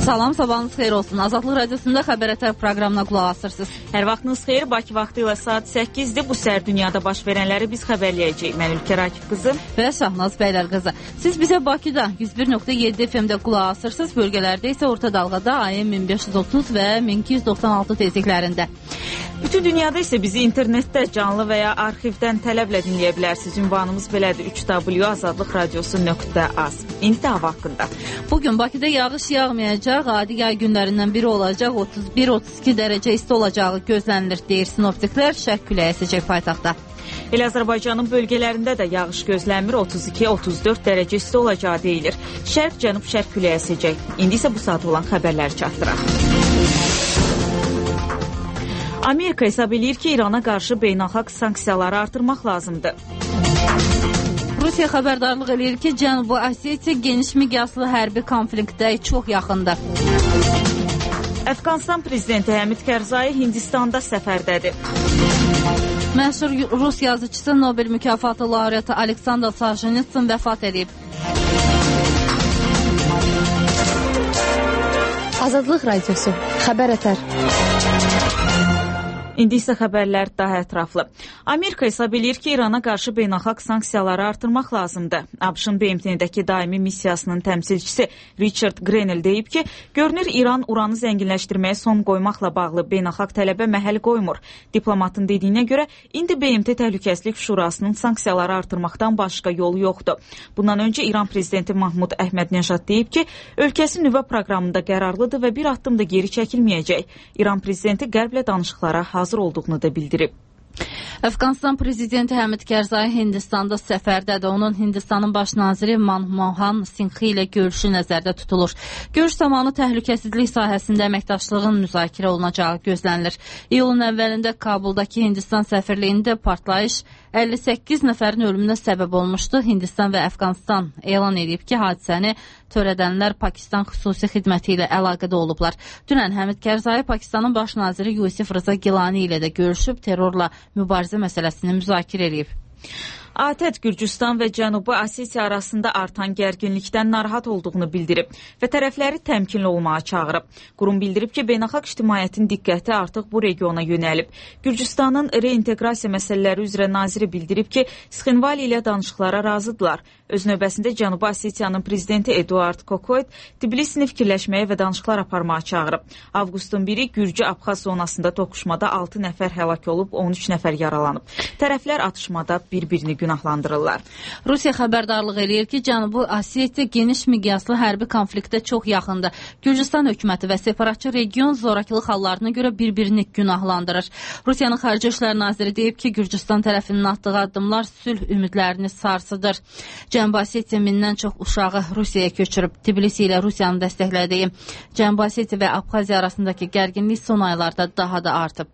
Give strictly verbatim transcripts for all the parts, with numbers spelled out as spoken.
Salam, sabahınız xeyir olsun. Azadlıq Radiosunda Xəbər Ətər proqramına qulaq asırsınız. Hər vaxtınız xeyir, Bakı vaxtı ilə saat səkkizdir. Bu səhər dünyada baş verənləri biz xəbərləyəcəyik. Mən Ülkər Akif qızı və Şahnaz Bəylər qızı. Siz bizə Bakıda yüz bir nöqtə yeddi F M-də qulaq asırsınız. Bölgələrdə isə orta dalğada A M min beş yüz otuz və min iki yüz doxsan altı tezliklərində. Bütün dünyada isə bizi internetdə canlı və ya arxivdən tələblə dinləyə bilərsiniz. Ünvanımız belədir: üç w azadlıq radiosu nöqtə az. İndi də hava haqqında. Bugün Bakıda yağış yağmayacaq, adi yay günlərindən biri olacaq. otuz bir otuz iki dərəcə isti olacağı gözlənilir, deyir sinoptiklər. Şərq küləyi əsəcək paytaxtda. Elə Azərbaycanın bölgələrində də yağış gözlənmir, otuz iki otuz dörd dərəcə isti olacağı deyilir. Şərq, cənub-şərq küləyi əsəcək. İndi isə bu saat olan xəbərləri çatdıraq. Amerika hesab edir ki, İrana qarşı beynəlxalq sanksiyaları artırmaq lazımdır. Rusiya xəbərdarlıq edir ki, Cənubi Osetiya geniş miqyaslı hərbi konfliktdə çox yaxındır. Əfqanistan prezidenti Həmid Karzai Hindistanda səfərdədir. Məşhur Rus yazıcısı, Nobel mükafatı laureatı Aleksandr Soljenitsin vəfat edib. Azadlıq Radiosu, Xəbər Ətər. İndi isə xəbərlər daha ətraflı. Amerika hesab edir ki, İrana qarşı beynəlxalq sanksiyaları artırmaq lazımdır. ABŞ-ın B M T-dəki daimi missiyasının təmsilçisi Richard Grenell deyib ki, görünür İran uranı zənginləşdirməyə son qoymaqla bağlı beynəlxalq tələbə məhəl qoymur. Diplomatın dediyinə görə, indi B M T Təhlükəsizlik Şurasının sanksiyaları artırmaqdan başqa yolu yoxdur. Bundan öncə İran prezidenti Mahmud Əhməd-Nəşad deyib ki, ölkəsi nüvə proqramında qərarlıdır və bir addım da geri çəkilməyəcək. İran prezidenti Qərblə danışıqlara hazır hazır olduğunu da bildirib. Əfqanistan prezidenti Həmid Karzai Hindistanda səfərdədir. Onun Hindistanın baş naziri Manmohan Singhi ilə görüşü nəzərdə tutulur. Görüş zamanı təhlükəsizlik sahəsində əməkdaşlığın müzakirə olunacağı gözlənilir. İyulun əvvəlində Kabuldakı Hindistan səfirliyində partlayış əlli səkkiz nəfərin ölümünə səbəb olmuşdu. Hindistan və Əfqanistan elan edib ki, hadisəni törədənlər Pakistan xüsusi xidməti ilə əlaqədə olublar. Dünən Həmid Karzai Pakistanın baş naziri Yusif Rıza Gilani ilə də görüşüb, terrorla mübarizə məsələsini müzakirə edib. A T E D Gürcüstan və Cənubi Osetiya arasında artan gərginlikdən narahat olduğunu bildirib və tərəfləri təmkinli olmağa çağırıb. Qurum bildirib ki, beynəlxalq ictimaiyyətin diqqəti artıq bu regiona yönəlib. Gürcüstanın reinteqrasiya məsələləri üzrə naziri bildirib ki, Sxinvali ilə danışıqlara razıdırlar. Öz növbəsində Cənubi Osetiyanın prezidenti Eduard Kokoyt Tbilisini fikirləşməyə və danışıqlar aparmağa çağırıb. Avqustun biri Gürcü-Abxaz zonasında toqquşmada altı nəfər həlak olub, on üç nəfər yaralanıb. Tərəflər atışmada bir-birini günahlandırırlar. Rusiya xəbərdarlıq eləyir ki, Cənubi Osetiya geniş miqyaslı hərbi konfliktdə çox yaxındır. Gürcüstan hökuməti və separatçı region zorakılıq hallarına görə bir-birini günahlandırır. Rusiyanın Xarici İşlər Naziri deyib ki, Gürcüstan tərəfinin atdığı addımlar sülh ümidlərini sarsıdır. Cənubi Osetiya mindən çox uşağı Rusiyaya köçürüb. Tbilisi ilə Rusiyanın dəstəklədiyi Cənubi Osetiya və Abxaziya arasındakı gərginlik son aylarda daha da artıb.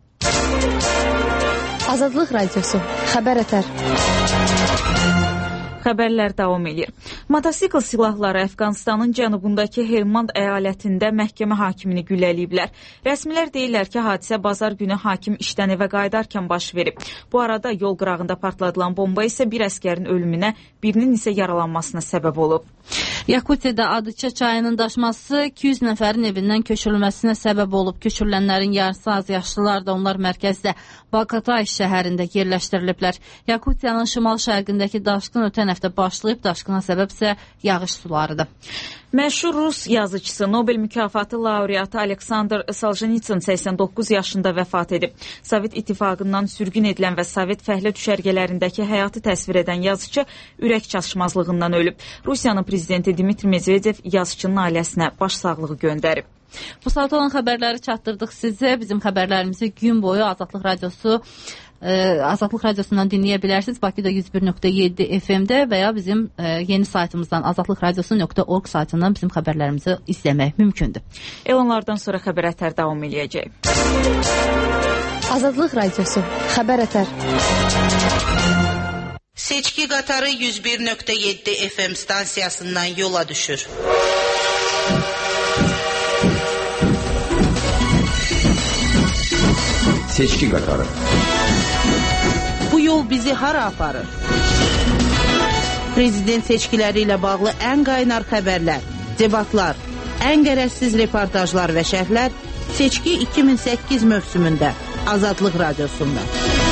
Azadlıq Radiosu, Xəbər Ətər. Xəbərlər davam edir. Motosikl silahları Əfqanistanın cənubundakı Helmand əyalətində məhkəmə hakimini güllələyiblər. Rəsmilər deyirlər ki, hadisə bazar günü hakim işdən evə qayıdarkən baş verib. Bu arada yol qırağında partladılan bomba isə bir əskərin ölümünə, birinin isə yaralanmasına səbəb olub. Yakutiyada Adıça çayının daşması iki yüz nəfərin evindən köçürülməsinə səbəb olub. Köçürülənlərin yarısı az yaşlılar da, onlar mərkəzdə Bakatay şəhərində yerləşdiriliblər. Yakutiyanın şimal-şərqindəki daşqın ötən həftə başlayıb, daşqına səbəb isə yağış sularıdır. Məşhur Rus yazıcısı, Nobel mükafatı laureatı Aleksandr Soljenitsin səksən doqquz yaşında vəfat edib. Sovet İttifaqından sürgün edilən və Sovet fəhlə düşərgələrindəki həyatı təsvir edən yazıcı ürək çatışmazlığından ölüb. Rusiyanın prezidenti Dmitri Medvedev yazıcının ailəsinə başsağlığı göndərib. Bu saat olan xəbərləri çatdırdıq sizə. Bizim xəbərlərimizi gün boyu Azadlıq Radiosu Azadlıq Radiosundan dinləyə bilərsiniz. Bakıda yüz bir nöqtə yeddi F M-də və ya bizim yeni saytımızdan azadlıq radiosu nöqtə org saytından bizim xəbərlərimizi izləmək mümkündür. Elanlardan sonra Xəbər Ətər davam eləyəcək. Azadlıq Radiosu, Xəbər Ətər. Seçki qatarı yüz bir nöqtə yeddi F M stansiyasından yola düşür. Seçki qatarı. Bu yol bizi hara aparır? Prezident seçkiləri ilə bağlı ən qaynar xəbərlər, debatlar, ən qərəzsiz reportajlar və şərhlər Seçki iki min səkkiz mövsümündə Azadlıq Radiosunda.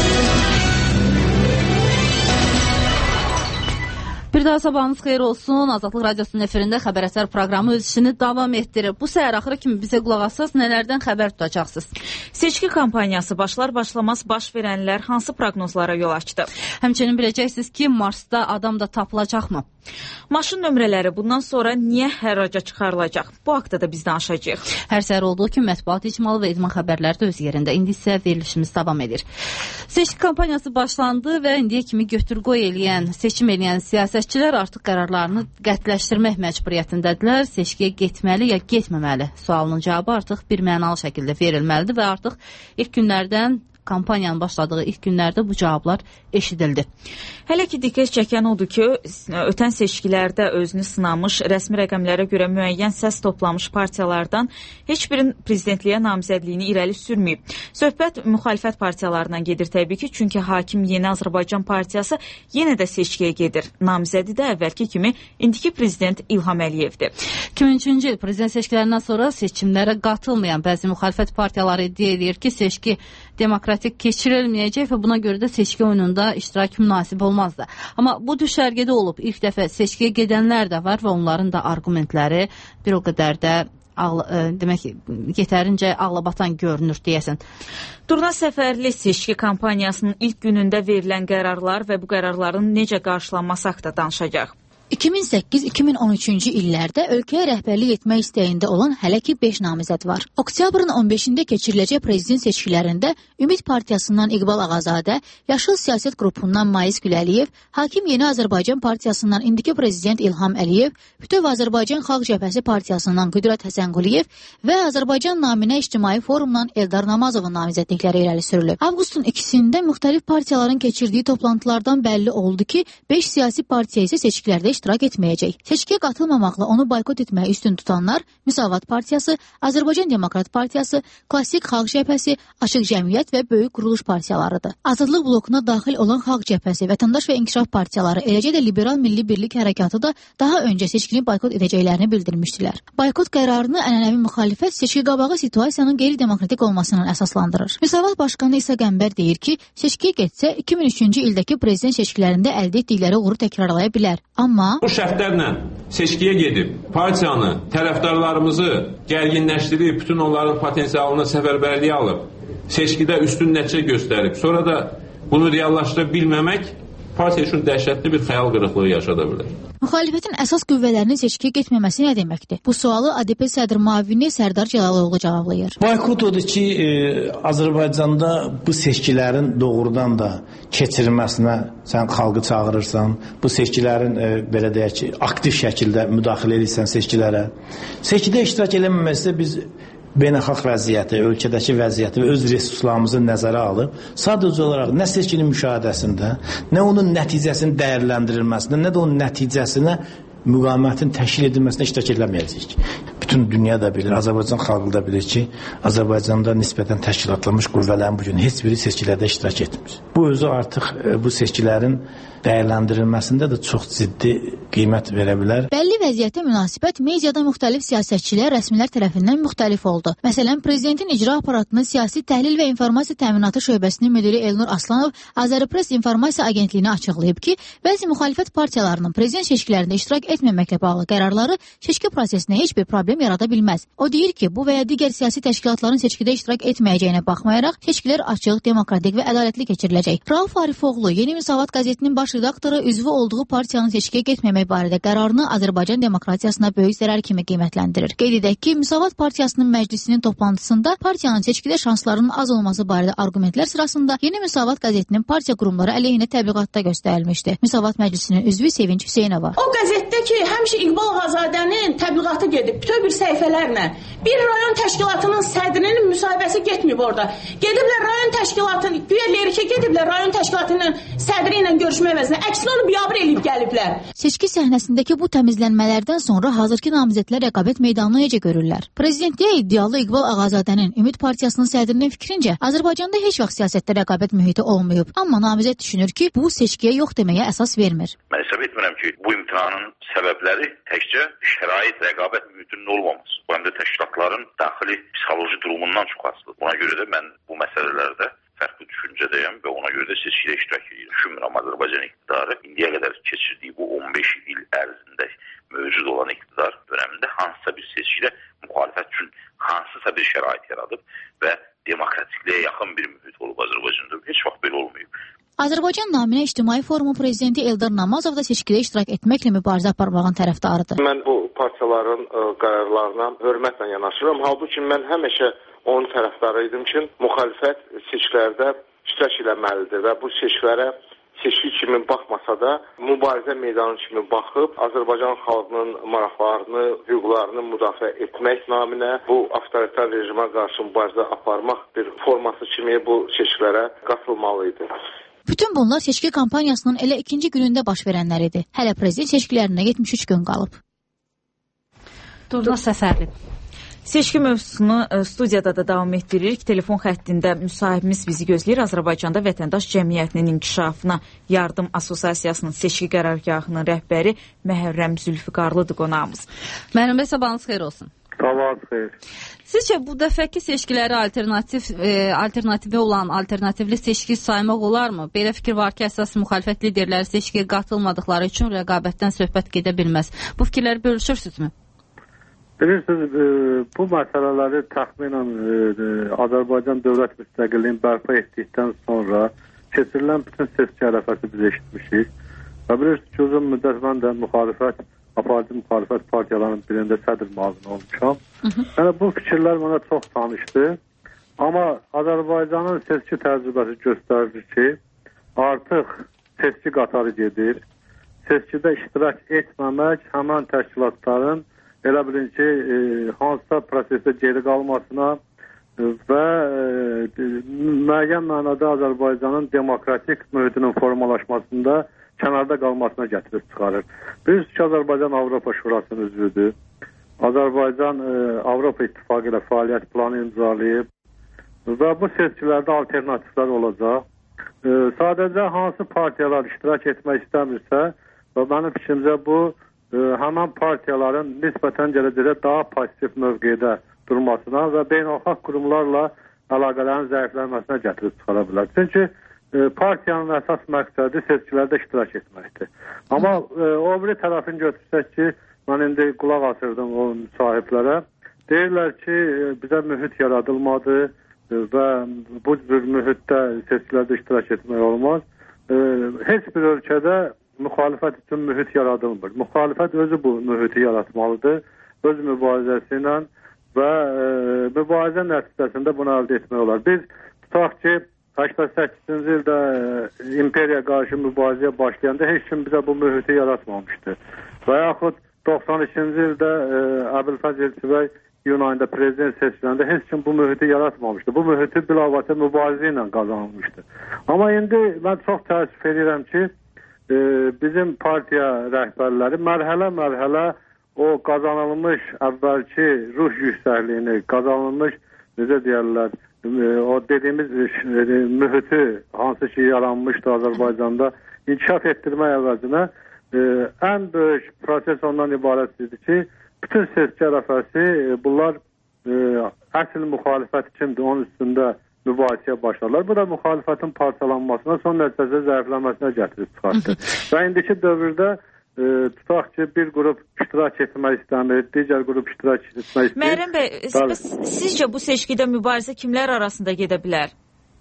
Bir daha sabahınız xeyir olsun. Azadlıq Radiosunun efirində Xəbər Əsər proqramı öz işini davam etdirir. Bu səhər axırı kimi bizə qulaq assaz, nələrdən xəbər tutacaqsınız? Seçki kampaniyası başlar başlamaz baş verənlər hansı proqnozlara yol açdı? Həmçinin biləcəksiniz ki, Marsda adam da tapılacaqmı? Maşın nömrələri bundan sonra niyə hərraca çıxarılacaq? Bu haqda da biz danışacağıq. Hər səhər olduğu kimi mətbuat, icmalı və idman xəbərləri də öz yerində. İndi isə verilişimiz davam edir. Seçki kampaniyası başlandı və indiyə kimi götür-qoy eləyən, seçim eləyən siyasətçilər artıq qərarlarını qətləşdirmək məcburiyyətindədirlər. Seçkiyə getməli ya getməməli sualının cavabı artıq bir mənalı şəkildə verilməlidir və artıq ilk günlərdən kampaniyanın başladığı ilk günlərdə bu cavablar eşidildi. Hələ ki diqqət çəkən odur ki, ötən seçkilərdə özünü sınamış, rəsmi rəqəmlərə görə müəyyən səs toplamış partiyalardan heç birin prezidentliyə namizədliyini irəli sürməyib. Söhbət müxalifət partiyalarından gedir təbii ki, çünki hakim Yeni Azərbaycan Partiyası yenə də seçkiyə gedir. Namizədi də əvvəlki kimi indiki prezident İlham Əliyevdir. iki min üçüncü il prezident seçkilərindən sonra seçimlərə qatılmayan bəzi müxalifət partiyaları iddia edir ki, seçki demokratik keçirilməyəcək və buna görə də seçki oyununda iştirak münasib olmazdı. Amma bu düşərgədə olub ilk dəfə seçkiyə gedənlər də var və onların da argumentləri bir o qədər də ağla, ə, demək yetərincə ağlabatan görünür deyəsən. Durna Səfərli seçki kampaniyasının ilk günündə verilən qərarlar və bu qərarların necə qarşılanması haqqında danışacaq. iki min səkkiz iki min on üçüncü illərdə ölkəyə rəhbərlik etmək istəyində olan hələ ki beş namizəd var. Oktyabrın on beşində keçiriləcək prezident seçkilərində Ümid Partiyasından İqbal Ağazadə, Yaşıl Siyasət Qrupundan Mais Güləliyev, Hakim Yeni Azərbaycan Partiyasından indiki prezident İlham Əliyev, Bütöv Azərbaycan Xalq Cəbhəsi Partiyasından Qüdrət Həsənquliyev və Azərbaycan Naminə İctimai Forumdan Eldar Namazovun namizədlikləri irəli sürülüb. Avqustun ikisində müxtəlif partiyaların keçirdiyi toplantılardan bəlli oldu ki, beş siyasi partiya isə seçkilərdə iştirak etməyəcək. Seçkiyə qatılmamaqla onu boykot etməyə üstün tutanlar Müsavat Partiyası, Azərbaycan Demokrat Partiyası, Klassik Xalq Cəbhəsi, Açıq Cəmiyyət və Böyük Quruluş partiyalarıdır. Azadlıq blokuna daxil olan Xalq Cəbhəsi, Vətəndaş və İnkişaf partiyaları, eləcə də Liberal Milli Birlik Hərəkatı da daha öncə seçkini boykot edəcəklərini bildirmişdilər. Boykot qərarını ənənəvi müxalifət seçki qabağı situasiyanın qeyri-demokratik olmasından əsaslandırır. Müsavat Başqanı İsa Qəmbər deyir ki, seçkiyə getsə iki min üçüncü ildəki prezident seçkilərində əldə etdikləri uğuru təkrarlaya bilər. Amma bu şərtlərlə seçkiyə gedib partiyanı, tərəfdarlarımızı gərginləşdirib, bütün onların potensialını səfərbərliyə alıb, seçkidə üstün nəticə göstərib, sonra da bunu reallaşdıra bilməmək partiya üçün dəhşətli bir xəyal qırıqlığı yaşada bilər. Müxalifətin əsas qüvvələrinin seçkiyə getməməsi nə deməkdir? Bu sualı A D P sədr müavini Sərdar Cəlaloğlu cavablayır. Boykot odur ki, e, Azərbaycanda bu seçkilərin doğrudan da keçirilməsinə sən xalqı çağırırsan, bu seçkilərin e, belə deyək ki, aktiv şəkildə müdaxilə edirsən seçkilərə. Seçkidə iştirak eləməməsə biz beynəlxalq vəziyyəti, ölkədəki vəziyyəti və öz resurslarımızı nəzərə alıb, sadəcə olaraq nə seçkinin müşahidəsində, nə onun nəticəsinin dəyərləndirilməsində, nə də onun nəticəsinə müqavimətin təşkil edilməsinə iştirak eləməyəcəyik. Bütün dünya da bilir, Azərbaycan xalqı da bilir ki, Azərbaycanda nisbətən təşkilatlanmış qüvvələrin bugün heç biri seçkilərdə iştirak etmir. Bu özü artıq bu seçkilərin dəyərləndirilməsində də çox ciddi qiymət verə bilər. Bəlli vəziyyətə münasibət mediada müxtəlif siyasətçilər, rəsmilər tərəfindən müxtəlif oldu. Məsələn, prezidentin icra aparatının siyasi təhlil və informasiya təminatı şöbəsinin müdiri Elnur Aslanov Azərpress İnformasiya Agentliyinə açıqlayıb ki, bəzi müxalifət partiyalarının prezident seçkilərində iştirak etməməklə bağlı qərarları seçki prosesinə heç bir problem yarada bilməz. O deyir ki, bu və ya digər siyasi təşkilatların seçkidə iştirak etməyəcəyinə baxmayaraq, seçkilər açıq, demokratik və ədalətli keçiriləcək. Rauf Arifoğlu, Yeni Müsavat qəzetinin baş redaktoru üzvü olduğu partiyanın seçkiyə getməmək barədə qərarını Azərbaycan demokratiyasına böyük zərər kimi qiymətləndirir. Qeyd edək ki, Müsavat Partiyasının məclisinin toplantısında partiyanın seçkidə şanslarının az olması barədə arqumentlər sırasında Yeni Müsavat qəzetinin partiya qurumları əleyhinə təbliğatda göstərilmişdi. Müsavat məclisinin üzvü Sevinç Hüseynova. O qəzetdə ki, həmişə İqbal Ağazadənin təbliğatı gedib, bütöv bir səhifələrlə. Bir rayon təşkilatının sədrinin müsahibəsi getməyib orada. Gediblər rayon təşkilatının, güya lerikə gediblər rayon təşkilatının sədri ilə görüşmə əvəzinə. Əksinə onu biabır eləyib gəliblər. Seçki səhnəsindəki bu təmizlənmələrdən sonra hazırki namizədlər rəqabət meydanını necə görürlər? Prezidentliyə iddialı İqbal Ağazadənin Ümid Partiyasının sədrinin fikrincə, Azərbaycanda heç vaxt siyasətdə rəqabət mühiti olmayıb. Amma namizəd düşünür ki, bu seçkiyə yox deməyə əsas vermir. Mən hesab etmirəm ki, bu imtahanın səbəbləri təkcə şərait rəqabət mühitinin olmaması. Bu həm də təşkilatların daxili psixoloji durumundan çox asılıdır. Buna görə də mən bu məsələlərdə fərqli düşüncədəyəm və ona görə də seçkidə iştirak edirəm. Düşünmürəm Azərbaycan iqtidarı indiyə qədər keçirdiyi bu on beş il ərzində mövcud olan iqtidar dönəmində hansısa bir seçkidə müxalifət üçün hansısa bir şərait yaradıb və demokratikliyə yaxın bir mühit olub Azərbaycanda. Heç vaxt belə olmayıb. Azərbaycan naminə İctimai Forumun prezidenti Eldar Namazov da seçkidə iştirak etməklə mübarizə aparmağın tərəfdarıdır. Mən bu partiyaların ə, qərarlarına hörmətlə yanaşıram. Halbuki mən həmişə onun tərəfdarı idim ki, müxalifət seçkilərdə iştirak etməlidir və bu seçkilərə seçki kimi baxmasa da mübarizə meydanı kimi baxıb Azərbaycan xalqının maraqlarını, hüquqlarını müdafiə etmək naminə bu avtoritar rejimə qarşı mübarizə aparmaq bir forması kimi bu seçkilərə qatılmalıydı. Bütün bunlar seçki kampanyasının elə ikinci günündə baş verənlər idi. Hələ prezident seçkilərinə yetmiş üç gün qalıb. Durna Səfərli. Seçki mövzusunu studiyada da davam etdiririk. Telefon xəttində müsahibimiz bizi gözləyir. Azərbaycanda Vətəndaş Cəmiyyətinin İnkişafına Yardım Assosiasiyasının seçki qərargahının rəhbəri Məhərrəm Zülfiqarlıdır qonağımız. Məhərrəm bəy, sabahınız xeyir olsun. Sabahınız xeyir. Sizcə bu dəfəki seçkiləri alternativ e, alternativi olan alternativli seçki saymaq olarmı? Belə fikir var ki, əsas müxalifət liderləri seçkiyə qatılmadıqları üçün rəqabətdən söhbət gedə bilməz. Bu fikirləri bölüşürsünüzmü? Bilirsiniz, bu məsələləri təxminən Azərbaycan dövlət müstəqilliyini bərpa etdikdən sonra keçirilən bütün seçki ərəfəsi biz eşitmişik. Və bilirsiniz ki, uzun müddət mən də müxalifət, aparıcı müxalifət partiyalarının birində sədr müavini olmuşam. Yəni bu fikirlər mənə çox tanışdı. Amma Azərbaycanın seçki təcrübəsi göstərir ki, artıq seçki qatarı gedir. Seçkidə iştirak etməmək həmən təşkilatların elə bilin ki, e, hansısa prosesdə geri qalmasına və e, müəyyən mənada Azərbaycanın demokratik mühitinin formalaşmasında kənarda qalmasına gətirib çıxarır. Bilirsiniz ki, Azərbaycan Avropa Şurasının üzvüdür. Azərbaycan e, Avropa İttifaqı ilə fəaliyyət planı imzalayıb və bu seçkilərdə alternativlər olacaq. E, sadəcə hansı partiyalar iştirak etmək istəmirsə və mənim fikrimcə bu həmən partiyaların nisbətən gələcəkdə daha pasiv mövqedə durmasına və beynəlxalq qurumlarla əlaqələrin zəiflənməsinə gətirib çıxara bilər. Çünki e, partiyanın əsas məqsədi seçkilərdə iştirak etməkdir. Amma e, o biri tərəfini götürsək ki, mən indi qulaq asırdım o müsahiblərə. Deyirlər ki, e, bizə mühit yaradılmadı e, və bu cür mühitdə seçkilərdə iştirak etmək olmaz. E, heç bir ölkədə müxalifət üçün mühit yaradılmır. Müxalifət özü bu mühiti yaratmalıdır. Öz mübarizəsi ilə və e, mübarizə nəticəsində bunu əldə etmək olar. Biz tutaq ki, səksən səkkizinci ildə e, imperiya qarşı mübarizəyə başlayanda heç kim bizə bu mühiti yaratmamışdı. Və yaxud doxsan ikinci ildə e, Əbülfəz Elçibəy iyun ayında prezident seçiləndə heç kim bu mühiti yaratmamışdı. Bu mühiti bilavasitə mübarizə ilə qazanılmışdı. Amma indi mən çox təəssüf edirəm ki, bizim partiya rəhbərləri mərhələ-mərhələ o qazanılmış əvvəlki ruh yüksəkliyini, qazanılmış, necə deyərlər, o dediyimiz mühiti, hansı ki yaranmışdı Azərbaycanda, inkişaf etdirmək əvəzinə ən böyük proses ondan ibarət idi ki, bütün seçki ərəfəsi bunlar əsl müxalifət kimdir, onun üstündə mübahisəyə başlarlar. Bu da müxalifətin parçalanmasına, son nəticədə zəifləməsinə gətirib çıxartdı. Və indiki dövrdə e, tutaq ki, bir qrup iştirak etmək istəmir, digər qrup iştirak etmək istəmir. Məhərrəm bəy, sizcə bu seçkidə mübarizə kimlər arasında gedə bilər?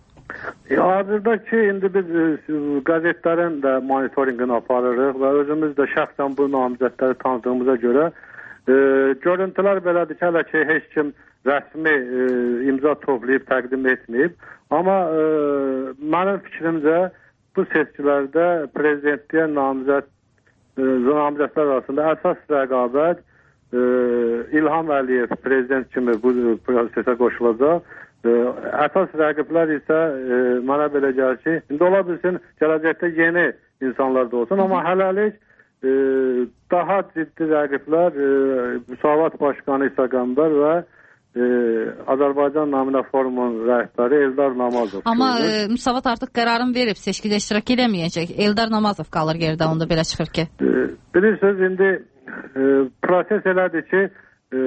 E, hazırda ki, indi biz e, qəzetlərin də monitoringini aparırıq və özümüz də şəxsən bu namizədləri tanıdığımıza görə e, görüntülər belədir ki, hələ ki, heç kim rəsmi e, imza toplayıb təqdim etməyib. Amma e, mənim fikrimcə bu seçkilərdə prezidentliyə namizəd e, namizədlər arasında əsas rəqabət e, İlham Əliyev prezident kimi bu prosesə qoşulacaq. E, əsas rəqiblər isə e, mənə belə gəlir ki, indi ola bilsin gələcəkdə yeni insanlar da olsun, amma hələlik e, daha ciddi rəqiblər e, Müsavat Başqanı İsa Qəmbər və Ee, Azərbaycan naminə forumun rəhbəri Eldar Namazov. Amma e, Müsavat artıq qərarını verib, seçkidə iştirak eləməyəcək. Eldar Namazov qalır yerdə, onda belə çıxır ki. Ee, bilirsiniz, indi e, proses elədir ki, e,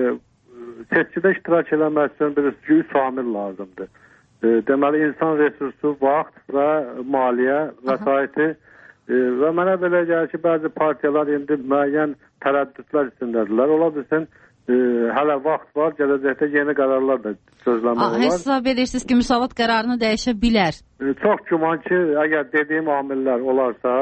seçkidə iştirak eləmək üçün bilirsiniz ki, üç amil lazımdır. E, deməli, insan resursu, vaxt və maliyyə, vəsaiti e, və mənə belə gəlir ki, bəzi partiyalar indi müəyyən tərəddüdlər içindədirlər. Ola bilsin, e, hələ vaxt var, gələcəkdə yeni qərarlar da sözləmək olar. Hesab edirsiniz ki, müsavat qərarını dəyişə bilər? E, çox güman ki, əgər dediyim amillər olarsa,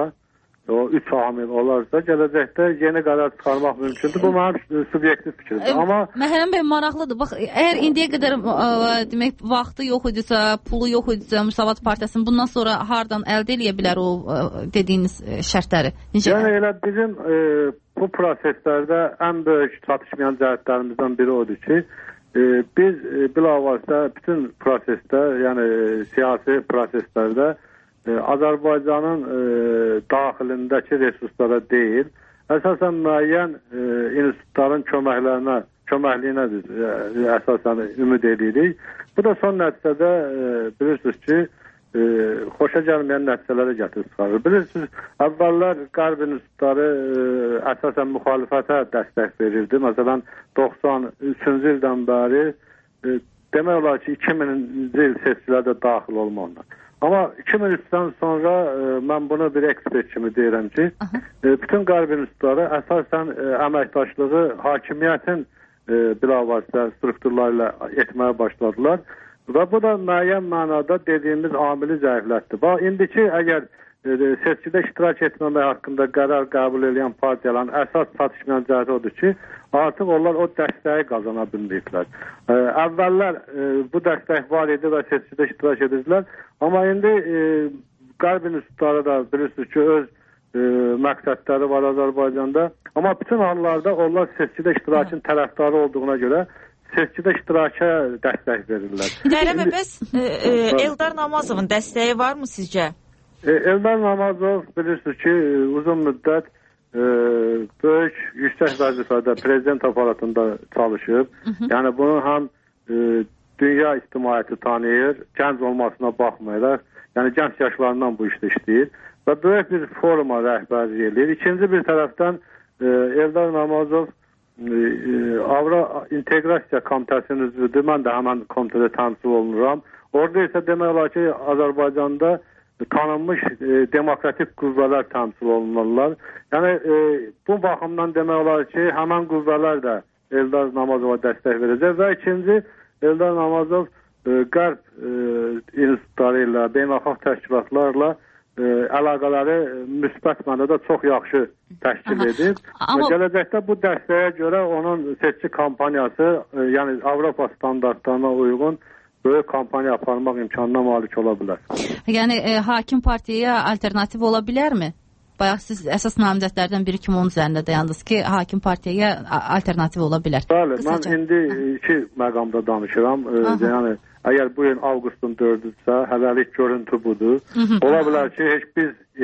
o üç amil olarsa, gələcəkdə yeni qərar çıxarmaq mümkündür. Bu mənim subyektiv fikrimdir. Amma Məhrəm bəy, maraqlıdır. Bax, əgər indiyə qədər ə, demək vaxtı yox idisə, pulu yox idisə, Müsavat Partiyasının bundan sonra hardan əldə edə bilər o ə, dediyiniz ə, şərtləri? Necə? Yəni elə bizim e, bu proseslərdə ən böyük çatışmayan cəhətlərimizdən biri odur ki, e, biz e, bilavasitə bütün prosesdə, yəni e, siyasi proseslərdə e, Azərbaycanın e, daxilindəki resurslara deyil, əsasən müəyyən e, institutların köməklərinə, köməkliyinə biz e, əsasən ümid edirik. Bu da son nəticədə e, bilirsiniz ki, e, xoşa gəlməyən nəticələrə gətirib çıxarır. Bilirsiniz, əvvəllər qərb institutları e, əsasən müxalifətə dəstək verirdi. Məsələn, doxsan üçüncü ildən bəri e, demək olar ki, iki minci il seçkilərdə daxil olmaqla. Amma iki min üçdən sonra e, mən bunu bir ekspert kimi deyirəm ki, e, bütün qərb institutları əsasən e, əməkdaşlığı hakimiyyətin e, bilavasitə strukturlarla etməyə başladılar. Və bu da müəyyən mənada dediyimiz amili zəiflətdir. Bax, indiki əgər e, seçkidə iştirak etməmək haqqında qərar qəbul edən partiyaların əsas çatışmayan cəhəti odur ki, artıq onlar o dəstəyi qazana bilməyiblər. E, əvvəllər e, bu dəstək var idi və seçkidə iştirak edirdilər. Amma indi e, qərb institutları da bilirsiniz ki, öz e, məqsədləri var Azərbaycanda. Amma bütün hallarda onlar seçkidə iştirakın tərəfdarı olduğuna görə seçkidə iştiraka dəstək verirlər. Məhrəm bəy, bəs e, e, Eldar Namazovun dəstəyi varmı sizcə? E, Eldar Namazov bilirsiniz ki, uzun müddət e, böyük yüksək vəzifədə prezident aparatında çalışıb. Hı -hı. Yəni bunu həm e, dünya ictimaiyyəti tanıyır, gənc olmasına baxmayaraq, yəni gənc yaşlarından bu işdə işləyir və böyük bir foruma rəhbərlik edir. İkinci bir tərəfdən e, Eldar Namazov e, Avro İnteqrasiya Komitəsinin üzvüdür. Mən də həmən komitədə təmsil olunuram. Orada isə demək olar ki, Azərbaycanda tanınmış e, demokratik qüvvələr təmsil olunurlar. Yəni e, bu baxımdan demək olar ki, həmən qüvvələr də Eldar Namazova dəstək verəcək və ikinci Eldar Namazov e, qərb e, institutları ilə, beynəlxalq təşkilatlarla e, əlaqələri müsbət mənada çox yaxşı təşkil edib. Amma və gələcəkdə bu dəstəyə görə onun seçki kampaniyası, e, yəni Avropa standartlarına uyğun böyük kampaniya aparmaq imkanına malik ola bilər. Yəni e, hakim partiyaya alternativ ola bilərmi? Bayaq siz əsas namizədlərdən biri kimi onun üzərində dayandınız ki, hakim partiyaya alternativ ola bilər. Bəli, mən indi iki məqamda danışıram. Aha. Yəni, əgər bu gün avqustun dördüdürsə, hələlik görüntü budur. Hı -hı. Ola bilər ki, heç biz e,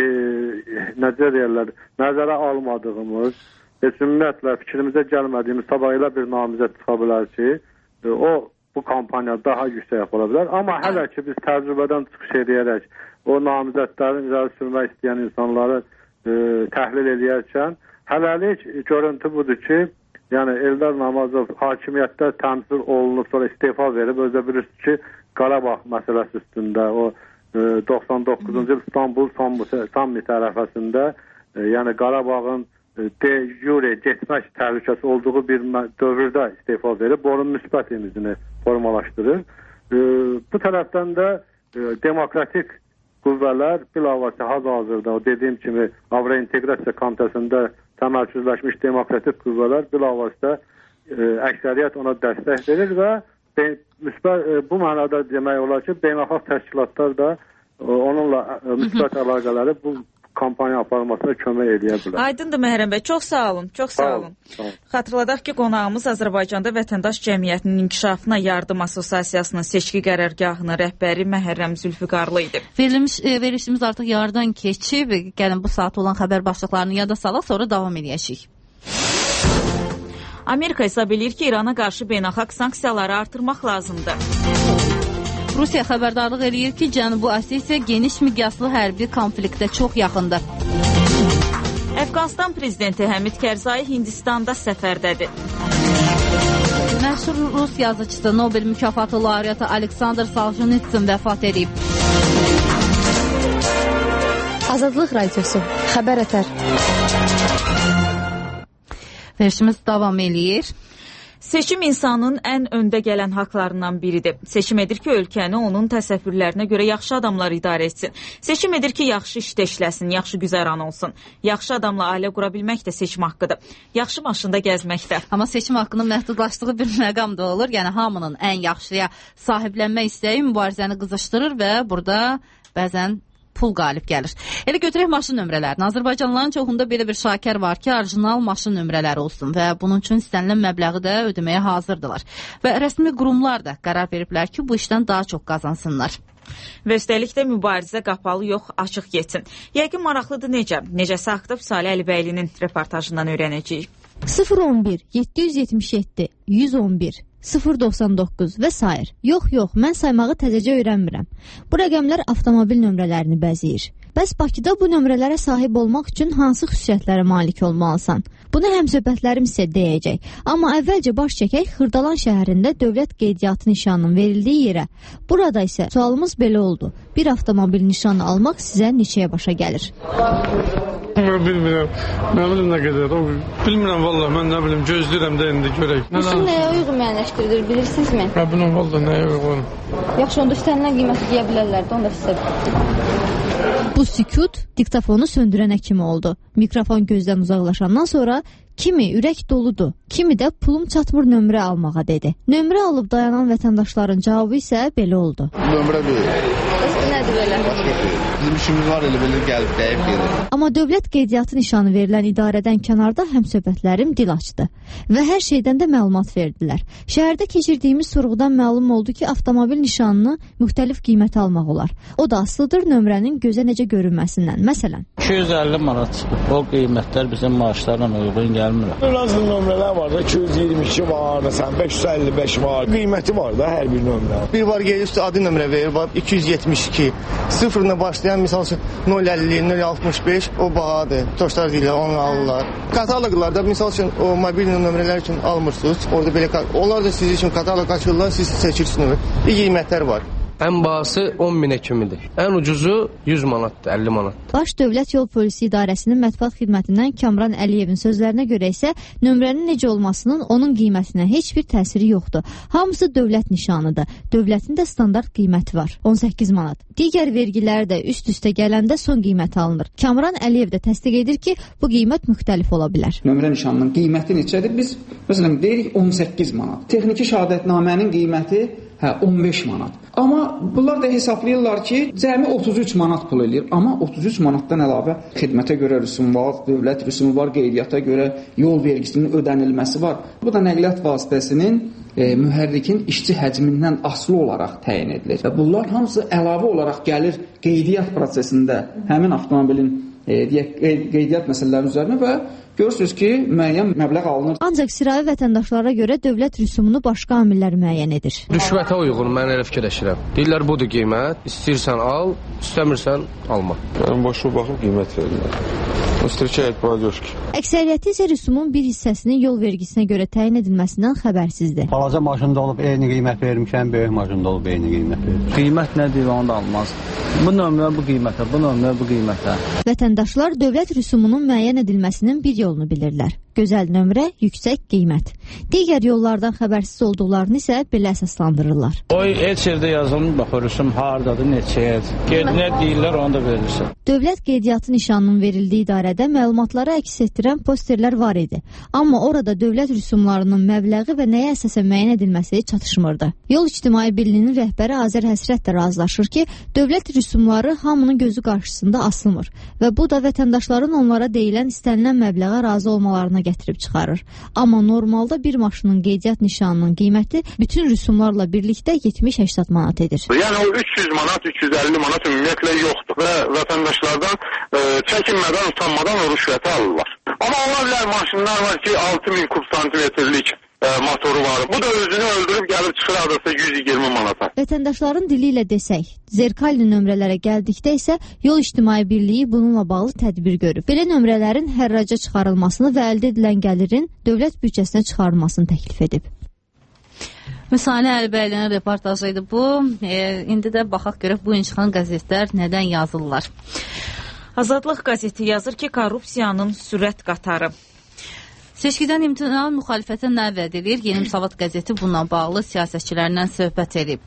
necə deyirlər, nəzərə almadığımız, heç ümumiyyətlə fikrimizə gəlmədiyimiz sabah elə bir namizəd çıxa bilər ki, e, o bu kampaniya daha yüksək ola bilər. Amma hələ ki, biz təcrübədən çıxış edərək o namizədlərin irəli sürmək istəyən insanları E, təhlil edərkən hələlik görüntü budur ki, yəni Eldar Namazov hakimiyyətdə təmsil olunub, sonra istefa verib, özdə bilirsiniz ki, Qarabağ məsələsi üstündə o e, doxsan doqquzuncu il İstanbul sammiti ərəfəsində e, yəni Qarabağın e, de jure getmək təhlükəsi olduğu bir dövrdə istefa verib, onun müsbət imicini formalaşdırır. E, bu tərəfdən də e, demokratik qüvvələr bilavasitə hal-hazırda o dediyim kimi Avro İnteqrasiya Komitəsində təmərküzləşmiş demokratik qüvvələr bilavasitə e, əksəriyyət ona dəstək verir və müsbət, e, bu mənada demək olar ki, beynəlxalq təşkilatlar da e, onunla e, müsbət əlaqələri bu kampaniya aparılmasına kömək edə bilər. Aydındır Məhrəm bəy, çox sağ olun, çox sağ, sağ olun. Sağ olun. Xatırladaq ki, qonağımız Azərbaycanda Vətəndaş Cəmiyyətinin İnkişafına Yardım Assosiasiyasının seçki qərargahının rəhbəri Məhərrəm Zülfüqarlı idi. Verilmiş, e, verilişimiz artıq yardan keçib. Gəlin bu saat olan xəbər başlıqlarını yada salaq, sonra davam edəcəyik. Amerika hesab edir ki, İrana qarşı beynəlxalq sanksiyaları artırmaq lazımdır. Rusiya xəbərdarlıq eləyir ki, Cənubi Osetiya geniş miqyaslı hərbi konfliktə çox yaxındır. Əfqanistan prezidenti Həmid Kərzai Hindistanda səfərdədir. Məşhur Rus yazıcısı Nobel mükafatı laureatı Aleksandr Solzhenitsin vəfat edib. Azadlıq Radiosu, xəbər ətər. Verişimiz davam eləyir. Seçim insanın ən öndə gələn haqlarından biridir. Seçim edir ki, ölkəni onun təsəvvürlərinə görə yaxşı adamlar idarə etsin. Seçim edir ki, yaxşı işdə işləsin, yaxşı güzəran olsun. Yaxşı adamla ailə qura bilmək də seçim haqqıdır. Yaxşı maşında gəzmək də. Amma seçim haqqının məhdudlaşdığı bir məqam da olur. Yəni hamının ən yaxşıya sahiblənmək istəyi mübarizəni qızışdırır və burada bəzən pul qalib gəlir. Elə götürək maşın nömrələrini. Azərbaycanlıların çoxunda belə bir şakər var ki, orijinal maşın nömrələri olsun və bunun üçün istənilən məbləği də ödəməyə hazırdılar. Və rəsmi qurumlar da qərar veriblər ki, bu işdən daha çox qazansınlar. Və üstəlik də mübarizə qapalı yox, açıq getsin. Yəqin maraqlıdır necə? Necəsə haqda Salih Əlibəylinin reportajından öyrənəcəyik. sıfır on bir yeddi yüz yetmiş yeddi yüz on bir sıfır doxsan doqquz və sair. Yox, yox, mən saymağı təzəcə öyrənmirəm. Bu rəqəmlər avtomobil nömrələrini bəzəyir. Bəs Bakıda bu nömrələrə sahib olmaq üçün hansı xüsusiyyətlərə malik olmalısan? Bunu həmsöhbətlərim sizə deyəcək. Amma əvvəlcə baş çəkək Xırdalan şəhərində dövlət qeydiyyatı nişanının verildiyi yerə. Burada isə sualımız belə oldu. Bir avtomobil nişanı almaq sizə neçəyə başa gəlir? Bilmirəm. Nə bilim nə qədər. Bilmirəm valla, mən nə bilim, gözləyirəm də indi görək. Nişan nəyə uyğun müəyyənləşdirilir, bilirsinizmi? Nə bilim valla, nəyə uyğun. Yaxşı, onda istənilən qiyməti deyə bilərlər də, onda sizə. Bu sükut diktafonu söndürənə kimi oldu. Mikrofon gözdən uzaqlaşandan sonra kimi ürək doludur, kimi də pulum çatmır nömrə almağa dedi. Nömrə alıb dayanan vətəndaşların cavabı isə belə oldu. Nömrə deyil. Nədir belə? Bizim işimiz var, elə belə gəlib dəyib gedir. Amma dövlət qeydiyyatı nişanı verilən idarədən kənarda həmsöhbətlərim dil açdı və hər şeydən də məlumat verdilər. Şəhərdə keçirdiyimiz sorğudan məlum oldu ki, avtomobil nişanını müxtəlif qiymət almaq olar. O da asılıdır nömrənin gözə necə görünməsindən. Məsələn, iki yüz əlli manat çıxıb. O qiymətlər bizim maaşlarla uyğun gəlmir. Lazım nömrələr var da, iki yüz iyirmi iki var, məsələn beş yüz əlli beş var. Qiyməti var da hər bir nömrə. Bir var gedir üstü adi nömrə verir, var iki yüz yetmiş iki. Sıfırla başlayan misal üçün nol əlli, nol altmış beş o bahadır. Toşlar deyirlər, onu alırlar. Kataloqlarda misal üçün o mobil nömrələr üçün almırsınız. Orada belə onlar da sizin üçün kataloq açırlar, siz seçirsiniz. Bir qiymətlər var. Ən bahası on minə kimidir. Ən ucuzu yüz manatdır, əlli manat. Baş Dövlət Yol Polisi İdarəsinin mətbuat xidmətindən Kamran Əliyevin sözlərinə görə isə nömrənin necə olmasının onun qiymətinə heç bir təsiri yoxdur. Hamısı dövlət nişanıdır. Dövlətin də standart qiyməti var, on səkkiz manat. Digər vergilər də üst-üstə gələndə son qiymət alınır. Kamran Əliyev də təsdiq edir ki, bu qiymət müxtəlif ola bilər. Nömrə nişanının qiyməti neçədir? Biz məsələn deyirik on səkkiz manat. Texniki şəhadətnamənin qiyməti hə on beş manat. Amma bunlar da hesablayırlar ki, cəmi otuz üç manat pul eləyir. Amma otuz üç manatdan əlavə xidmətə görə rüsum var, dövlət rüsumu var, qeydiyyata görə yol vergisinin ödənilməsi var. Bu da nəqliyyat vasitəsinin e, mühərrikin işçi həcmindən asılı olaraq təyin edilir. Və bunlar hamısı əlavə olaraq gəlir qeydiyyat prosesində həmin avtomobilin e, deyək, qeydiyyat məsələləri üzərinə və görürsünüz ki, müəyyən məbləğ alınır. Ancaq siravi vətəndaşlara görə dövlət rüsumunu başqa amillər müəyyən edir. Rüşvətə uyğun, mən elə fikirləşirəm. Deyirlər, budur qiymət, istəyirsən al, istəmirsən alma. Yəni, başına baxıb qiymət verirlər. Əksəriyyəti isə rüsumun bir hissəsinin yol vergisinə görə təyin edilməsindən xəbərsizdir. Balaca maşında olub eyni qiymət vermişəm, böyük maşında olub eyni qiymət vermişəm. Qiymət nədir, onu da almaz. Bu nömrə bu qiymətə, bu nömrə bu qiymətə. Vətəndaşlar dövlət rüsumunun müəyyən edilməsinin bir yolunu bilirlər. Gözəl nömrə, yüksək qiymət. Digər yollardan xəbərsiz olduqlarını isə belə əsaslandırırlar. Oy, heç yerdə yazılmır, bax, rüsum hardadır, neçəyə. Nə deyirlər, onu da verirsən. Dövlət qeydiyyatı nişanının verildiyi idarədə məlumatları əks etdirən posterlər var idi. Amma orada dövlət rüsumlarının məbləği və nəyə əsasən müəyyən edilməsi çatışmırdı. Yol İctimai Birliyinin rəhbəri Azər Həsrət də razılaşır ki, dövlət rüsumları hamının gözü qarşısında asılmır və bu da vətəndaşların onlara deyilən istənilən məbləğə razı olmalarına gətirib çıxarır. Amma normalda bir maşının qeydiyyat nişanının qiyməti bütün rüsumlarla birlikdə yetmiş səksən manat edir. Yəni o üç yüz manat, üç yüz əlli manat ümumiyyətlə yoxdur və vətəndaşlardan e, çəkinmədən, utanmadan o rüşvəti alırlar. Amma ola bilər maşınlar var ki, altı min kub santimetrlik e, motoru var. Bu da özünü öldürüb gəlib çıxır adresa yüz iyirmi manata. Vətəndaşların dili ilə desək, Zerkalli nömrələrə gəldikdə isə Yol İctimai Birliyi bununla bağlı tədbir görüb. Belə nömrələrin hərraca çıxarılmasını və əldə edilən gəlirin dövlət büdcəsinə çıxarılmasını təklif edib. Müsalə Əlbəylinin reportajı idi bu. E, indi də baxaq görək bu çıxan qəzetlər nədən yazırlar. Azadlıq qəzeti yazır ki, korrupsiyanın sürət qatarı. Seçkidən imtina müxalifətə nə vəd edir? Yeni Müsavat qəzeti bununla bağlı siyasətçilərlə söhbət edib.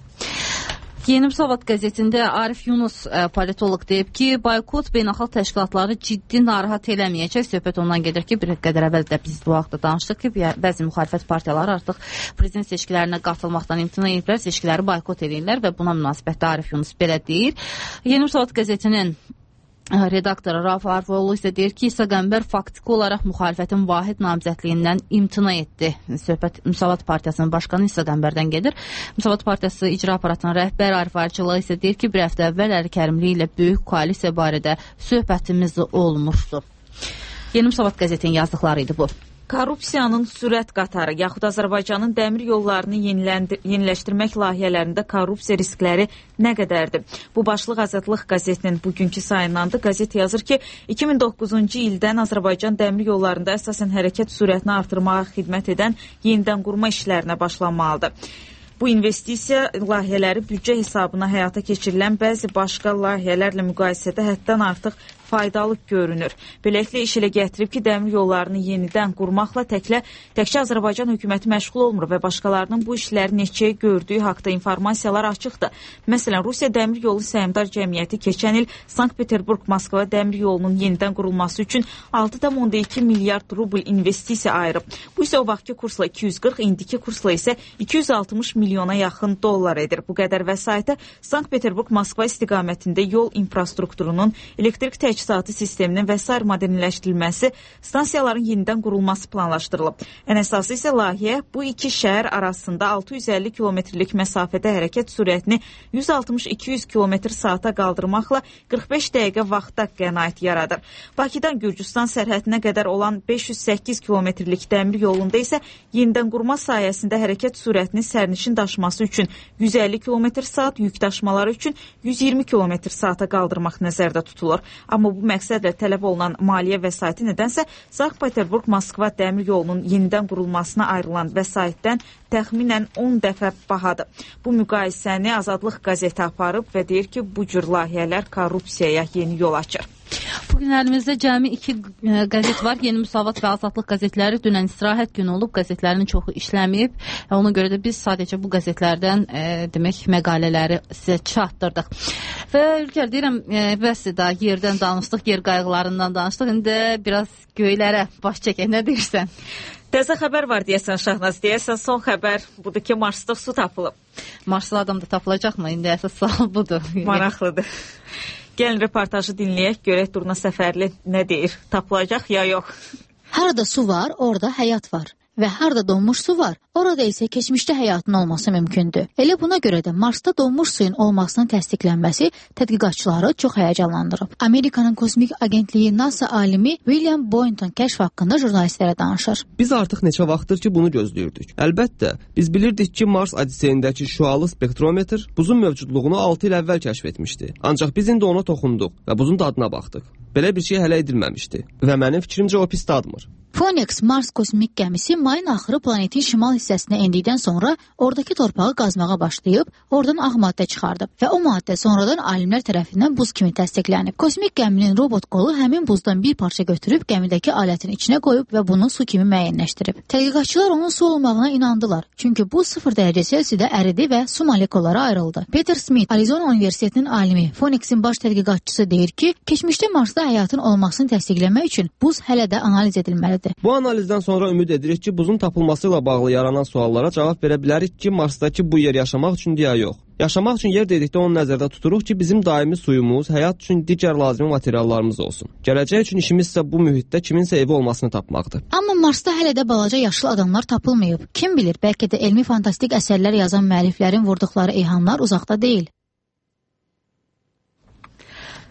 Yeni Müsavat qəzetində Arif Yunus e, politolog deyib ki, boykot beynəlxalq təşkilatları ciddi narahat eləməyəcək. Söhbət ondan gedir ki, bir qədər əvvəl də biz bu haqda danışdıq ki, bəzi müxalifət partiyaları artıq prezident seçkilərinə qatılmaqdan imtina ediblər, seçkiləri boykot edirlər və buna münasibətdə Arif Yunus belə deyir. Yeni Müsavat qəzetinin redaktoru Rauf Arfoğlu isə deyir ki, İsa Qəmbər faktiki olaraq müxalifətin vahid namizədliyindən imtina etdi. Söhbət Müsavat Partiyasının başqanı İsa Qəmbərdən gedir. Müsavat Partiyası icra aparatının rəhbəri Arif Arıcılığı isə deyir ki, bir həftə əvvəl Əli Kərimli ilə böyük koalisiya barədə söhbətimiz olmuşdu. Yeni Müsavat qəzetinin yazdıqları idi bu. Korrupsiyanın sürət qatarı, yaxud Azərbaycanın dəmir yollarını yeniləşdirmək layihələrində korrupsiya riskləri nə qədərdir? Bu başlıq Azadlıq qəzetinin bugünkü sayınlandı. Qəzet yazır ki, iki min doqquzuncu ildən Azərbaycan dəmir yollarında əsasən hərəkət sürətini artırmağa xidmət edən yenidən qurma işlərinə başlanmalıdır. Bu investisiya layihələri büdcə hesabına həyata keçirilən bəzi başqa layihələrlə müqayisədə həddən artıq faydalı görünür. Beləliklə iş elə gətirib ki, dəmir yollarını yenidən qurmaqla təklə, təkcə Azərbaycan hökuməti məşğul olmur və başqalarının bu işləri neçəyə gördüyü haqda informasiyalar açıqdır. Məsələn, Rusiya Dəmir Yolu Səhmdar Cəmiyyəti keçən il Sankt-Peterburg-Moskva dəmir yolunun yenidən qurulması üçün altı nöqtə iki milyard rubl investisiya ayırıb. Bu isə o vaxtki kursla iki yüz qırx, indiki kursla isə iki yüz altmış milyona yaxın dollar edir. Bu qədər vəsaitə Sankt-Peterburg-Moskva istiqamətində yol infrastrukturunun, elektrik təchizatı sisteminin və sair modernləşdirilməsi, stansiyaların yenidən qurulması planlaşdırılıb. Ən əsası isə layihə bu iki şəhər arasında altı yüz əlli kilometrlik məsafədə hərəkət sürətini yüz altmış iki yüz kilometr saata qaldırmaqla qırx beş dəqiqə vaxtda qənaət yaradır. Bakıdan Gürcüstan sərhədinə qədər olan beş yüz səkkiz kilometrlik dəmir yolunda isə yenidən qurma sayəsində hərəkət sürətini sərnişin daşıması üçün yüz əlli kilometr saat, yük daşımaları üçün yüz iyirmi kilometr saata qaldırmaq nəzərdə tutulur. Amma bu məqsədlə tələb olunan maliyyə vəsaiti nədənsə Sankt-Peterburg-Moskva dəmir yolunun yenidən qurulmasına ayrılan vəsaitdən təxminən on dəfə bahadır. Bu müqayisəni Azadlıq qəzeti aparıb və deyir ki, bu cür layihələr korrupsiyaya yeni yol açır. Bugün əlimizdə cəmi iki qəzet var. Yeni Müsavat və Azadlıq qəzetləri dünən istirahət günü olub. Qəzetlərin çoxu işləməyib. Ona görə də biz sadəcə bu qəzetlərdən e, demək məqalələri sizə çatdırdıq. Və Ülker deyirəm, e, bəs də yerdən danışdıq, yer qayğılarından danışdıq. İndi biraz göylərə baş çəkək. Nə deyirsən? Təzə xəbər var deyəsən Şahnaz, deyəsən son xəbər budur ki, Marsda su tapılıb. Marslı adam da tapılacaqmı? İndi əsas sual budur. Maraqlıdır. Gəlin reportajı dinləyək, görək Durna Səfərli nə deyir, tapılacaq ya yox. Harada su var, orada həyat var. Və harada donmuş su var, orada isə keçmişdə həyatın olması mümkündür. Elə buna görə də Marsda donmuş suyun olmasının təsdiqlənməsi tədqiqatçıları çox həyəcanlandırıb. Amerikanın kosmik agentliyi NASA alimi William Boynton kəşf haqqında jurnalistlərə danışır. Biz artıq neçə vaxtdır ki, bunu gözləyirdik. Əlbəttə, biz bilirdik ki, Mars Odiseyindəki şüalı spektrometr buzun mövcudluğunu altı il əvvəl kəşf etmişdi. Ancaq biz indi ona toxunduq və buzun dadına baxdıq. Belə bir şey hələ edilməmişdi və mənim fikrimcə o pis dadmır. Phoenix Mars kosmik gəmisi mayın axırı planetin şimal hissəsinə endikdən sonra oradakı torpağı qazmağa başlayıb, oradan ağ maddə çıxardıb və o maddə sonradan alimlər tərəfindən buz kimi təsdiqlənib. Kosmik gəminin robot qolu həmin buzdan bir parça götürüb gəmidəki alətin içinə qoyub və bunu su kimi müəyyənləşdirib. Tədqiqatçılar onun su olmağına inandılar, çünki buz sıfır dərəcə Selsidə əridi və su molekulları ayrıldı. Peter Smith, Arizona Universitetinin alimi, Phoenixin baş tədqiqatçısı deyir ki, keçmişdə Marsda həyatın olmasını təsdiqləmək üçün buz hələ də analiz edilməlidir. Bu analizdən sonra ümid edirik ki, buzun tapılması ilə bağlı yaranan suallara cavab verə bilərik ki, Marsdakı bu yer yaşamaq üçün ya yox. Yaşamaq üçün yer dedikdə onu nəzərdə tuturuq ki, bizim daimi suyumuz, həyat üçün digər lazımi materiallarımız olsun. Gələcək üçün işimiz isə bu mühitdə kiminsə evi olmasını tapmaqdır. Amma Marsda hələ də balaca yaşlı adamlar tapılmayıb. Kim bilir, bəlkə də elmi fantastik əsərlər yazan müəlliflərin vurduqları eyhamlar uzaqda deyil.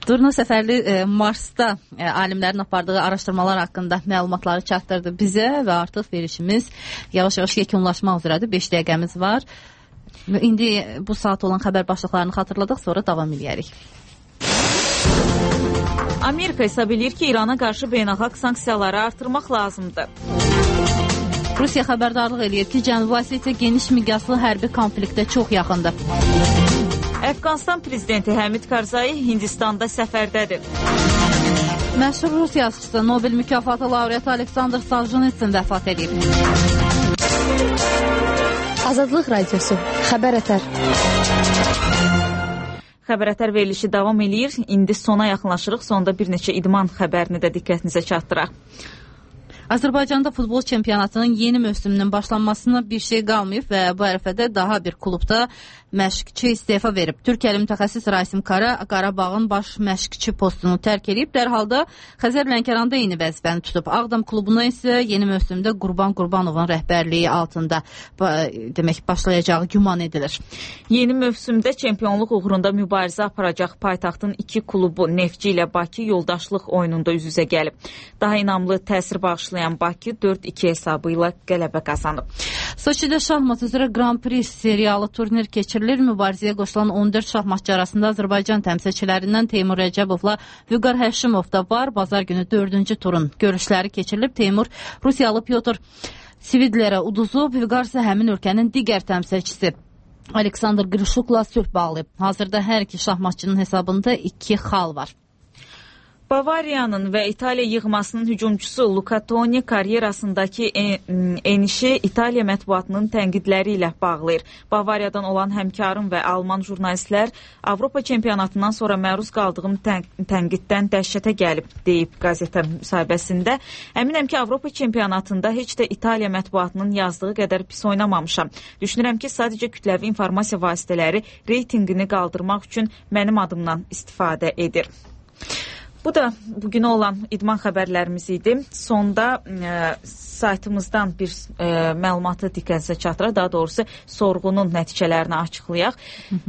Durna Səfərli e, Marsda e, alimlərin apardığı araşdırmalar haqqında məlumatları çatdırdı bizə və artıq verişimiz yavaş-yavaş yekunlaşmaq üzrədir. beş dəqiqəmiz var. İndi bu saat olan xəbər başlıqlarını xatırladıq, sonra davam edərik. Amerika hesab edir ki, İrana qarşı beynəlxalq sanksiyaları artırmaq lazımdır. Rusiya xəbərdarlıq eləyir ki, Cənubi Osetiya geniş miqyaslı hərbi konfliktə çox yaxındır. Əfqanistan prezidenti Həmid Karzai Hindistanda səfərdədir. Məşhur Rus yazıçısı Nobel mükafatı laureatı Aleksandr Soljenitsin vəfat edib. Azadlıq Radiosu, Xəbər Ətər. Xəbər Ətər verilişi davam edir. İndi sona yaxınlaşırıq. Sonda bir neçə idman xəbərini də diqqətinizə çatdıraq. Azərbaycanda futbol çempionatının yeni mövsümünün başlanmasına bir şey qalmayıb və bu ərəfədə daha bir klubda məşqçi istefa verib. Türkiyəli mütəxəssis Rasim Kara Qarabağın baş məşqçi postunu tərk edib. Dərhalda Xəzər Lənkəranda yeni vəzifəni tutub. Ağdam klubuna isə yeni mövsümdə Qurban Qurbanovun rəhbərliyi altında demək başlayacağı güman edilir. Yeni mövsümdə çempionluq uğrunda mübarizə aparacaq paytaxtın iki klubu Neftçi ilə Bakı yoldaşlıq oyununda üz-üzə gəlib. Daha inamlı təsir bağışlayan Bakı dörd iki hesabı ilə qələbə qazanıb. Soçidə şahmat üzrə Grand Prix seriyalı turnir keçirilir. Mübarizəyə qoşulan on dörd şahmatçı arasında Azərbaycan təmsilçilərindən Teymur Rəcəbovla Vüqar Həşimov da var. Bazar günü dördüncü turun görüşləri keçirilib. Teymur Rusiyalı Pyotr Svidlerə uduzub. Vüqar isə həmin ölkənin digər təmsilçisi Aleksandr Qrişukla sülh bağlayıb. Hazırda hər iki şahmatçının hesabında iki xal var. Bavariyanın və İtaliya yığmasının hücumçusu Luca Toni karyerasındakı enişi İtaliya mətbuatının tənqidləri ilə bağlayır. Bavariyadan olan həmkarım və Alman jurnalistlər Avropa çempionatından sonra məruz qaldığım tənqiddən dəhşətə gəlib, deyib qəzetə müsahibəsində. Əminəm ki, Avropa çempionatında heç də İtaliya mətbuatının yazdığı qədər pis oynamamışam. Düşünürəm ki, sadəcə kütləvi informasiya vasitələri reytinqini qaldırmaq üçün mənim adımdan istifadə edir. Bu da bugün olan idman xəbərlərimiz idi. Sonda e, saytımızdan bir e, məlumatı diqqətinizə çatdıraq, daha doğrusu sorğunun nəticələrini açıqlayaq.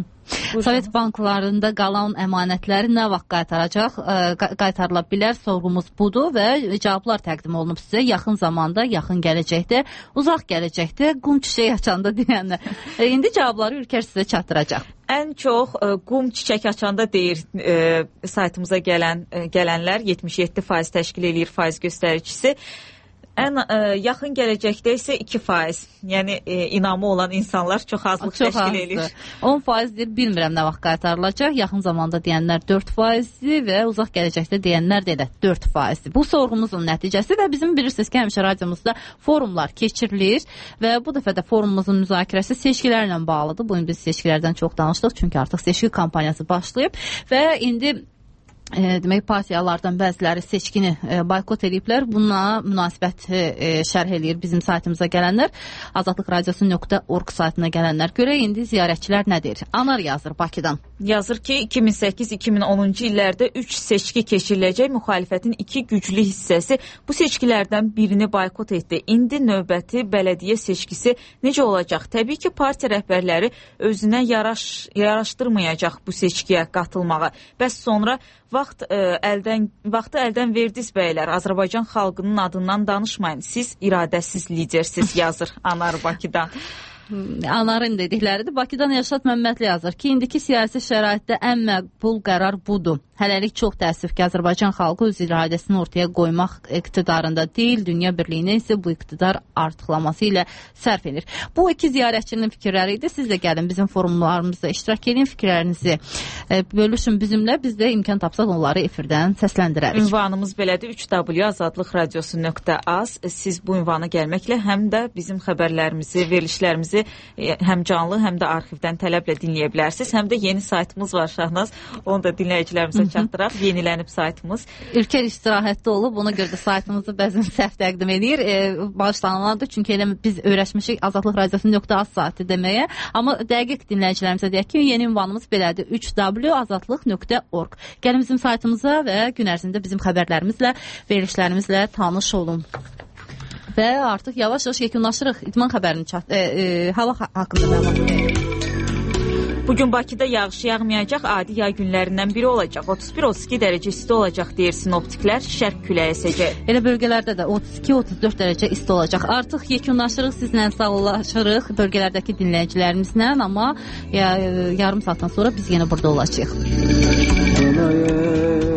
Sovet banklarında qalan əmanətləri nə vaxt qaytaracaq, qaytarıla bilər? Sorğumuz budur və cavablar təqdim olunub sizə yaxın zamanda, yaxın gələcəkdə, uzaq gələcəkdə, qum çiçək açanda deyənlər. İndi cavabları Ülker sizə çatdıracaq. Ən çox e, qum çiçək açanda deyir e, saytımıza gələn e, gələnlər yetmiş yeddi faiz təşkil edir faiz göstəricisi. Ən ə, yaxın gələcəkdə isə iki faiz. Yəni e, inamı olan insanlar çox azlıq çox təşkil azdır. Edir. on faizdir, bilmirəm nə vaxt qaytarılacaq. Yaxın zamanda deyənlər dörd faizdir və uzaq gələcəkdə deyənlər də elə dörd faizdir. Bu sorğumuzun nəticəsi və bizim bilirsiniz ki, həmişə radiomuzda forumlar keçirilir və bu dəfə də forumumuzun müzakirəsi seçkilərlə bağlıdır. Bu gün biz seçkilərdən çox danışdıq, çünki artıq seçki kampaniyası başlayıb və indi E, demək partiyalardan bəziləri seçkini e, boykot ediblər. Buna münasibət e, şərh eləyir bizim saytımıza gələnlər. azadlıq radiosu nöqtə org saytına gələnlər. Görək indi ziyarətçilər nə deyir? Anar yazır Bakıdan. Yazır ki, iki min səkkiz iki min onuncu illərdə üç seçki keçiriləcək. Müxalifətin iki güclü hissəsi bu seçkilərdən birini boykot etdi. İndi növbəti bələdiyyə seçkisi necə olacaq? Təbii ki, partiya rəhbərləri özünə yaraş, yaraşdırmayacaq bu seçkiyə qatılmağı. Bəs sonra Vaxt, ə, əldən, vaxtı əldən verdiniz bəylər. Azərbaycan xalqının adından danışmayın. Siz iradəsiz lidersiz, yazır Anar Bakıdan. Anarın dedikləridir. Bakıdan Yaşat Məmmədli yazır ki, indiki siyasi şəraitdə ən məqbul qərar budur. Hələlik çox təəssüf ki, Azərbaycan xalqı öz iradəsini ortaya qoymaq iqtidarında deyil, dünya birliyinə isə bu iqtidar artıqlaması ilə sərf edir. Bu iki ziyarətçinin fikirləri idi. Siz də gəlin bizim forumlarımızda iştirak edin, fikirlərinizi e, bölüşün bizimlə. Biz də imkan tapsaq onları efirdən səsləndirərik. Ünvanımız belədir, üç w azadlıq radiosu nöqtə az. Siz bu ünvana gəlməklə həm də bizim xəbərlərimizi, verilişlərimizi həm canlı, həm də arxivdən tələblə dinləyə bilərsiniz. Həm də yeni saytımız var Şahnaz. Onu da dinləyicilərimizə çatdıraq. Yenilənib saytımız. Ülker istirahətdə olub. Ona görə də saytımızı bəzən səhv təqdim edir. E, bağışlanılandır. Çünki elə biz öyrəşmişik azadlıq radiosu nöqtə az saati deməyə. Amma dəqiq dinləyicilərimizə deyək ki, yeni ünvanımız belədir. üç w azadlıq nöqtə org. Gəlin bizim saytımıza və gün ərzində bizim xəbərlərimizlə, verilişlərimizlə tanış olun. Və artıq yavaş-yavaş yekunlaşırıq. İdman xəbərini çat, e, e, hava haqqında məlumat verir. Bugün Bakıda yağış yağmayacaq, adi yay günlərindən biri olacaq. otuz bir otuz iki dərəcə isti olacaq deyir sinoptiklər, şərq küləyi əsəcək. Elə bölgələrdə də otuz iki otuz dörd dərəcə isti olacaq. Artıq yekunlaşırıq, sizlə sağollaşırıq bölgələrdəki dinləyicilərimizlə, amma ya, yarım saatdan sonra biz yenə burada olacağıq.